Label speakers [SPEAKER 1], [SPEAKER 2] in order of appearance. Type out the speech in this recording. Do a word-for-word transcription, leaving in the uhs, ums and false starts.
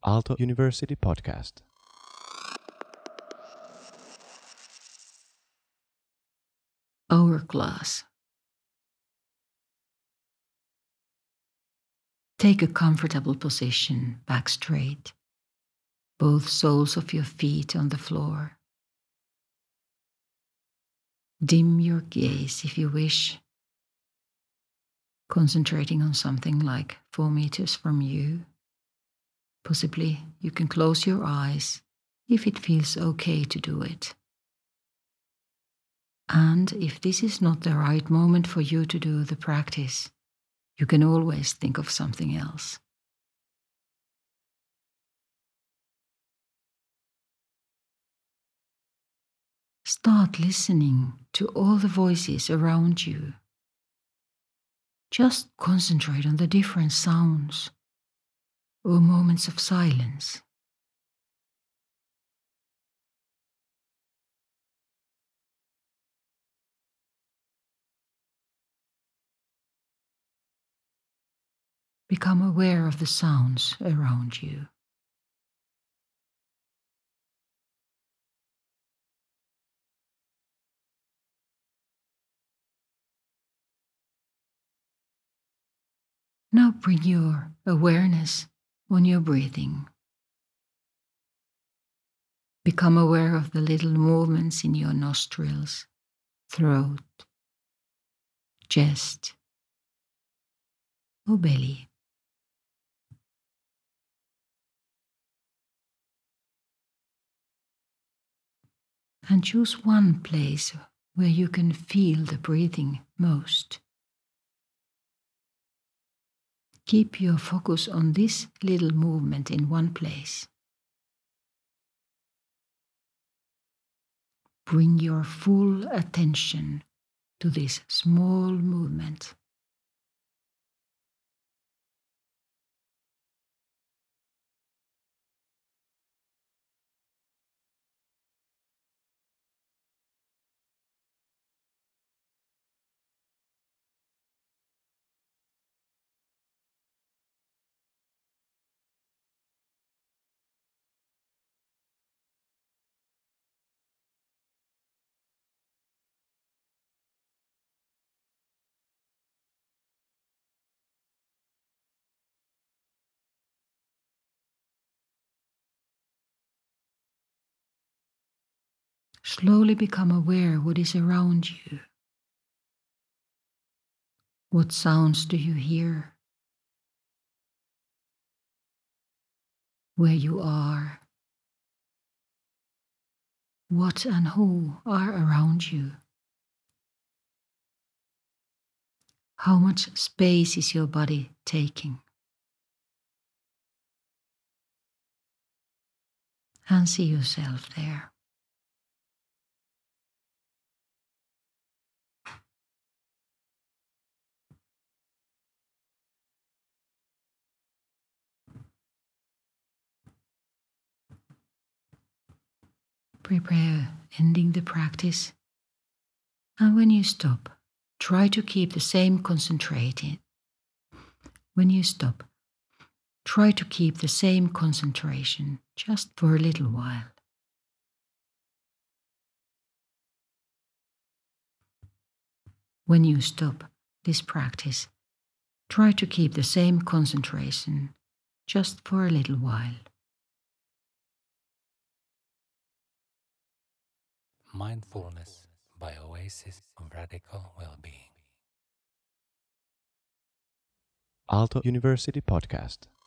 [SPEAKER 1] Aalto University Podcast.
[SPEAKER 2] Hourglass. Take a comfortable position, back straight, both soles of your feet on the floor. Dim your gaze if you wish, concentrating on something like four meters from you. Possibly you can close your eyes if it feels okay to do it. And if this is not the right moment for you to do the practice, you can always think of something else. Start listening to all the voices around you. Just concentrate on the different sounds or moments of silence. Become aware of the sounds around you. Now bring your awareness on your breathing. Become aware of the little movements in your nostrils, throat, chest, or belly. And choose one place where you can feel the breathing most. Keep your focus on this little movement in one place. Bring your full attention to this small movement. Slowly become aware what is around you. What sounds do you hear? Where you are? What and who are around you? How much space is your body taking? And see yourself there. Prepare ending the practice. And when you stop, try to keep the same concentration. When you stop, try to keep the same concentration just for a little while. When you stop this practice, try to keep the same concentration just for a little while.
[SPEAKER 3] Mindfulness by Oasis of Radical Well-Being.
[SPEAKER 1] Aalto University Podcast.